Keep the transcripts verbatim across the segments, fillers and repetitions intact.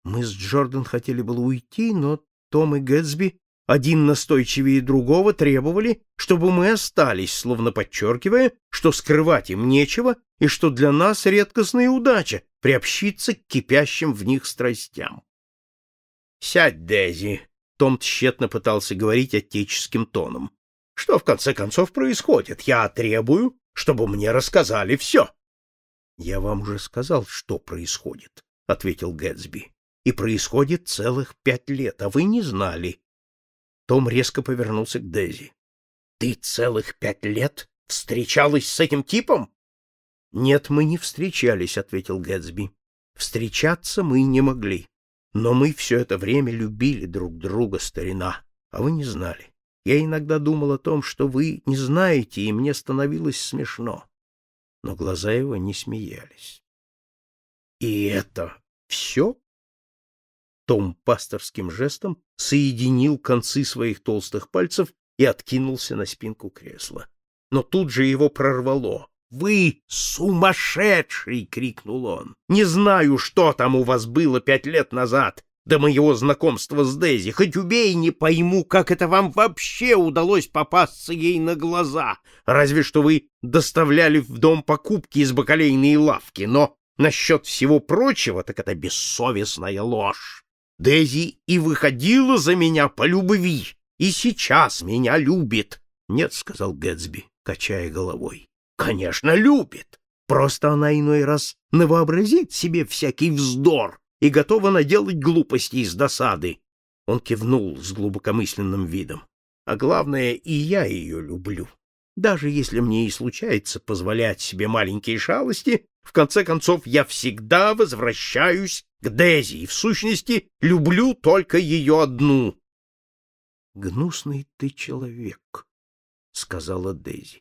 Мы с Джордан хотели было уйти, но Том и Гэтсби, один настойчивее другого, требовали, чтобы мы остались, словно подчеркивая, что скрывать им нечего и что для нас редкостная удача приобщиться к кипящим в них страстям. «Сядь, Дейзи!» — Том тщетно пытался говорить отеческим тоном. «Что, в конце концов, происходит? Я требую, чтобы мне рассказали все». «Я вам уже сказал, что происходит», — ответил Гэтсби. «И происходит целых пять лет, а вы не знали». Том резко повернулся к Дейзи. «Ты целых пять лет встречалась с этим типом?» «Нет, мы не встречались», — ответил Гэтсби. «Встречаться мы не могли. Но мы все это время любили друг друга, старина, а вы не знали. Я иногда думал о том, что вы не знаете, и мне становилось смешно». Но глаза его не смеялись. «И это все?» Том пасторским жестом соединил концы своих толстых пальцев и откинулся на спинку кресла. Но тут же его прорвало. «Вы сумасшедший!» — крикнул он. «Не знаю, что там у вас было пять лет назад, до моего знакомства с Дейзи. Хоть убей, не пойму, как это вам вообще удалось попасться ей на глаза. Разве что вы доставляли в дом покупки из бакалейной лавки. Но насчет всего прочего, так это бессовестная ложь. Дейзи и выходила за меня по любви, и сейчас меня любит». «Нет», — сказал Гэтсби, качая головой. «Конечно, любит. Просто она иной раз навообразит себе всякий вздор и готова наделать глупостей из досады». Он кивнул с глубокомысленным видом. «А главное, и я ее люблю. Даже если мне и случается позволять себе маленькие шалости, в конце концов я всегда возвращаюсь к Дейзи и, в сущности, люблю только ее одну». «Гнусный ты человек», — сказала Дейзи.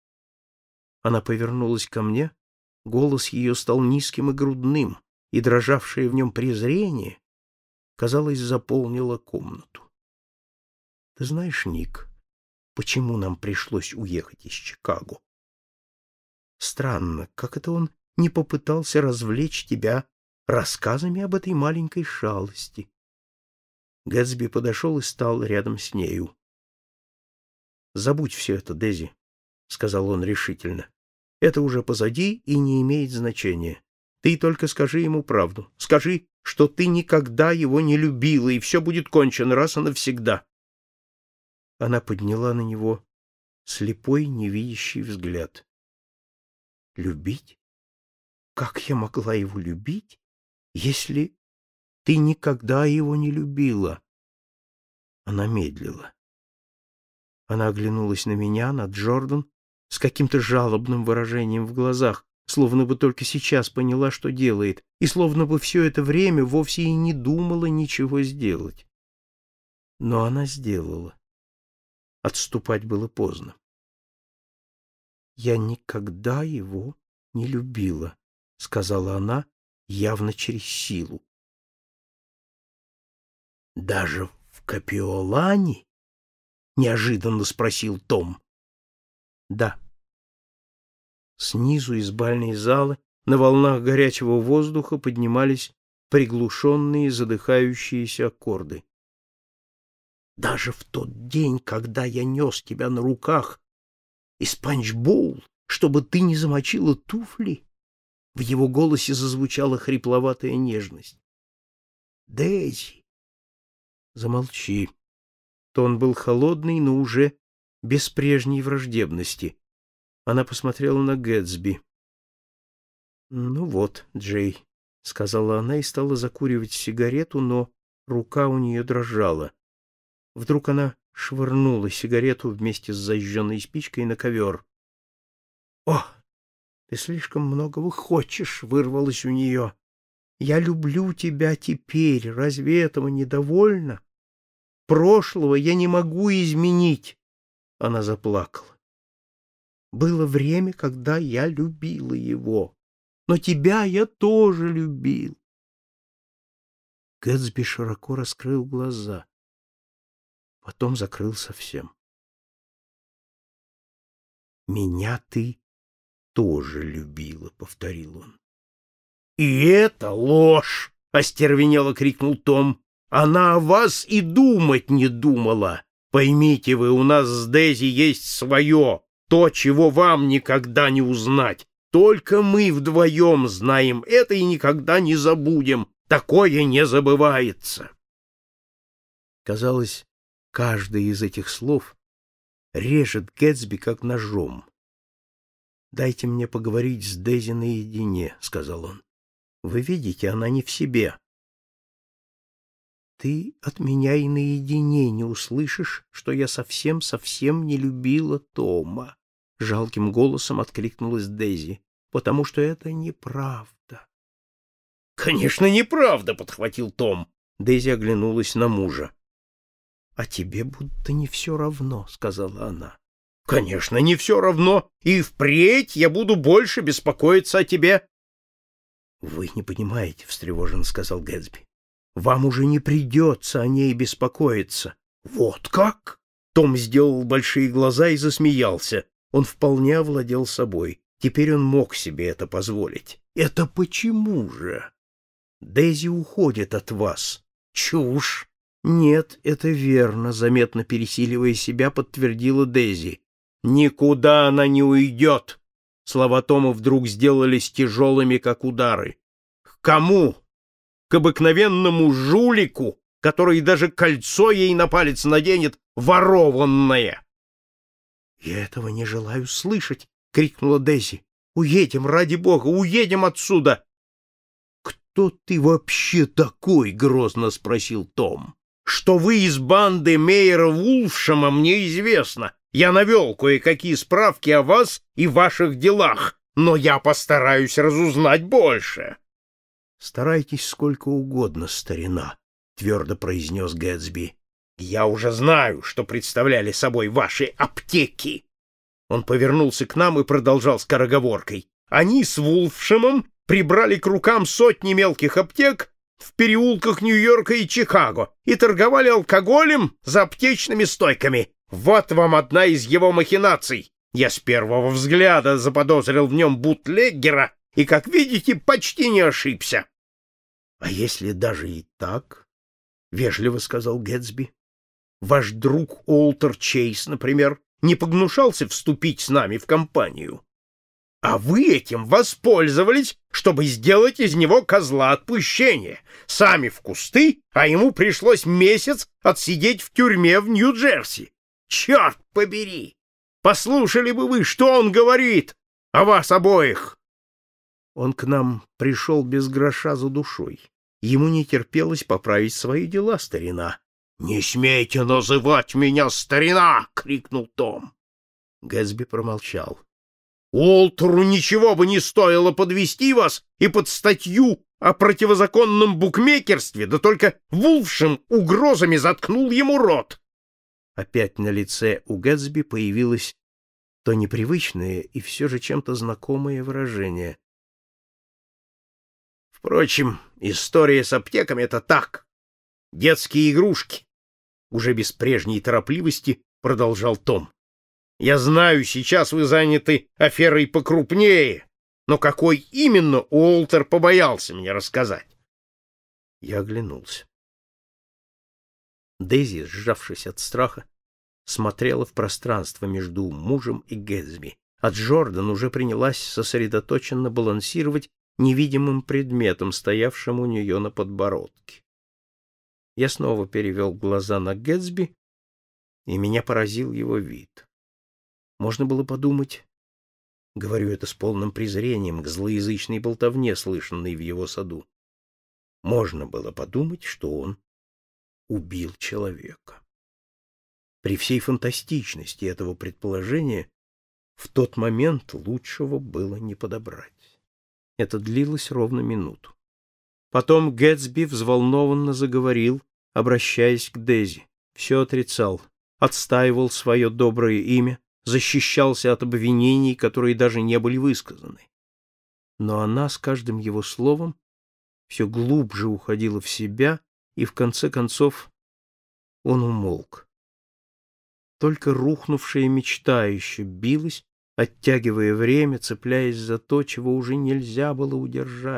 Она повернулась ко мне, голос ее стал низким и грудным, и дрожавшее в нем презрение, казалось, заполнило комнату. «Ты знаешь, Ник, почему нам пришлось уехать из Чикаго? Странно, как это он не попытался развлечь тебя рассказами об этой маленькой шалости». Гэтсби подошел и стал рядом с нею. «Забудь все это, Дейзи», — сказал он решительно. «Это уже позади и не имеет значения. Ты только скажи ему правду. Скажи, что ты никогда его не любила, и все будет кончено раз и навсегда». Она подняла на него слепой, невидящий взгляд. «Любить? Как я могла его любить, если ты никогда его не любила?» Она медлила. Она оглянулась на меня, на Джордан, с каким-то жалобным выражением в глазах, словно бы только сейчас поняла, что делает, и словно бы все это время вовсе и не думала ничего сделать. Но она сделала. Отступать было поздно. «Я никогда его не любила», — сказала она, явно через силу. «Даже в Капиолане?» — неожиданно спросил Том. «Да». Снизу из бальной залы на волнах горячего воздуха поднимались приглушенные задыхающиеся аккорды. «Даже в тот день, когда я нес тебя на руках из Панчбоул, чтобы ты не замочила туфли?» В его голосе зазвучала хрипловатая нежность. «Дейзи!» «Замолчи». Тон был холодный, но уже без прежней враждебности. Она посмотрела на Гэтсби. «Ну вот, Джей», — сказала она и стала закуривать сигарету, но рука у нее дрожала. Вдруг она швырнула сигарету вместе с зажженной спичкой на ковер. «О, ты слишком многого хочешь», — вырвалось у нее. «Я люблю тебя теперь. Разве этого недовольно? Прошлого я не могу изменить». Она заплакала. «Было время, когда я любила его, но тебя я тоже любил». Гэтсби широко раскрыл глаза, потом закрыл совсем. «Меня ты тоже любила», — повторил он. «И это ложь!» — остервенело крикнул Том. «Она о вас и думать не думала. Поймите вы, у нас с Дейзи есть свое, то, чего вам никогда не узнать. Только мы вдвоем знаем это и никогда не забудем. Такое не забывается». Казалось, каждое из этих слов режет Гэтсби как ножом. «Дайте мне поговорить с Дейзи наедине», — сказал он. «Вы видите, она не в себе». «Ты от меня и наедине не услышишь, что я совсем-совсем не любила Тома», — жалким голосом откликнулась Дейзи, «потому что это неправда». «Конечно, неправда», — подхватил Том. Дейзи оглянулась на мужа. «А тебе будто не все равно», — сказала она. «Конечно, не все равно, и впредь я буду больше беспокоиться о тебе». «Вы не понимаете», — встревоженно сказал Гэтсби. «Вам уже не придется о ней беспокоиться». «Вот как?» Том сделал большие глаза и засмеялся. Он вполне овладел собой. Теперь он мог себе это позволить. «Это почему же?» «Дейзи уходит от вас». «Чушь!» «Нет, это верно», — заметно пересиливая себя, подтвердила Дейзи. «Никуда она не уйдет!» Слова Тома вдруг сделались тяжелыми, как удары. «К кому? К обыкновенному жулику, который даже кольцо ей на палец наденет, ворованное!» «Я этого не желаю слышать!» — крикнула Дейзи. «Уедем, ради бога, уедем отсюда!» «Кто ты вообще такой?» — грозно спросил Том. «Что вы из банды Мейера Вулфшема, мне известно. Я навел кое-какие справки о вас и ваших делах, но я постараюсь разузнать больше». «Старайтесь сколько угодно, старина», — твердо произнес Гэтсби. «Я уже знаю, что представляли собой ваши аптеки». Он повернулся к нам и продолжал скороговоркой. «Они с Вулфшемом прибрали к рукам сотни мелких аптек в переулках Нью-Йорка и Чикаго и торговали алкоголем за аптечными стойками. Вот вам одна из его махинаций. Я с первого взгляда заподозрил в нем бутлеггера и, как видите, почти не ошибся». «А если даже и так, — вежливо сказал Гэтсби, — ваш друг Уолтер Чейз, например, не погнушался вступить с нами в компанию, а вы этим воспользовались, чтобы сделать из него козла отпущения, сами в кусты, а ему пришлось месяц отсидеть в тюрьме в Нью-Джерси. Черт побери! Послушали бы вы, что он говорит о вас обоих!» Он к нам пришел без гроша за душой. Ему не терпелось поправить свои дела, старина. «Не смейте называть меня старина!» — крикнул Том. Гэтсби промолчал. «Уолтеру ничего бы не стоило подвести вас и под статью о противозаконном букмекерстве, да только Вулфшем угрозами заткнул ему рот». Опять на лице у Гэтсби появилось то непривычное и все же чем-то знакомое выражение. «Впрочем, история с аптеками — это так, детские игрушки», — уже без прежней торопливости продолжал Том. «Я знаю, сейчас вы заняты аферой покрупнее, но какой именно Уолтер побоялся мне рассказать?» Я оглянулся. Дейзи, сжавшись от страха, смотрела в пространство между мужем и Гэтсби, а Джордан уже принялась сосредоточенно балансировать невидимым предметом, стоявшим у нее на подбородке. Я снова перевел глаза на Гэтсби, и меня поразил его вид. Можно было подумать, говорю это с полным презрением к злоязычной болтовне, слышанной в его саду, можно было подумать, что он убил человека. При всей фантастичности этого предположения в тот момент лучшего было не подобрать. Это длилось ровно минуту. Потом Гэтсби взволнованно заговорил, обращаясь к Дейзи. Все отрицал, отстаивал свое доброе имя, защищался от обвинений, которые даже не были высказаны. Но она с каждым его словом все глубже уходила в себя, и в конце концов он умолк. Только рухнувшая мечта еще билась, оттягивая время, цепляясь за то, чего уже нельзя было удержать,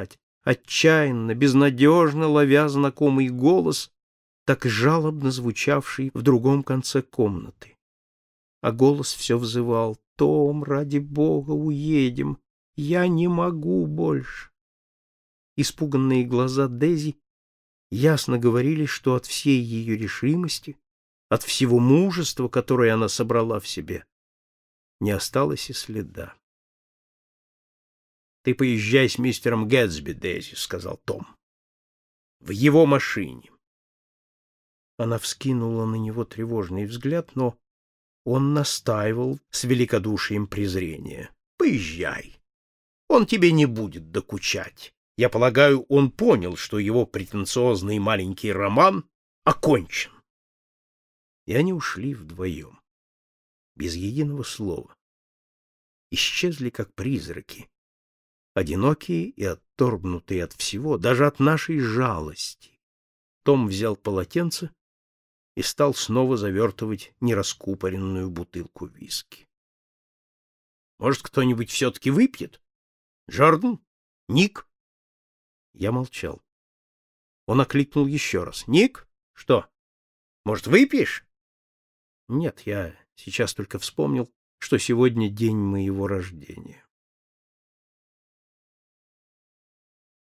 отчаянно, безнадежно ловя знакомый голос, так жалобно звучавший в другом конце комнаты. А голос все взывал: «Том, ради Бога, уедем! Я не могу больше!» Испуганные глаза Дейзи ясно говорили, что от всей ее решимости, от всего мужества, которое она собрала в себе, не осталось и следа. — Ты поезжай с мистером Гэтсби, Дейзи, — сказал Том. — В его машине. Она вскинула на него тревожный взгляд, но он настаивал с великодушием презрения. — Поезжай. Он тебе не будет докучать. Я полагаю, он понял, что его претенциозный маленький роман окончен. И они ушли вдвоем, без единого слова. Исчезли, как призраки, одинокие и отторгнутые от всего, даже от нашей жалости. Том взял полотенце и стал снова завертывать нераскупоренную бутылку виски. — Может, кто-нибудь все-таки выпьет? Джордан? Ник? Я молчал. Он окликнул еще раз. — Ник? Что? Может, выпьешь? — Нет, я сейчас только вспомнил, что сегодня день моего рождения.